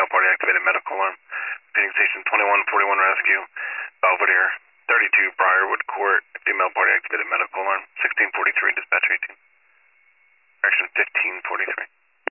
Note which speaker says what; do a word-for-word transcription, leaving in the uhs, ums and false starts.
Speaker 1: female party activated medical alarm. Repeating station twenty-one forty-one rescue, Belvedere, thirty-two Briarwood Court, female party activated medical alarm. sixteen forty-three dispatch eighteen. Action fifteen forty-three.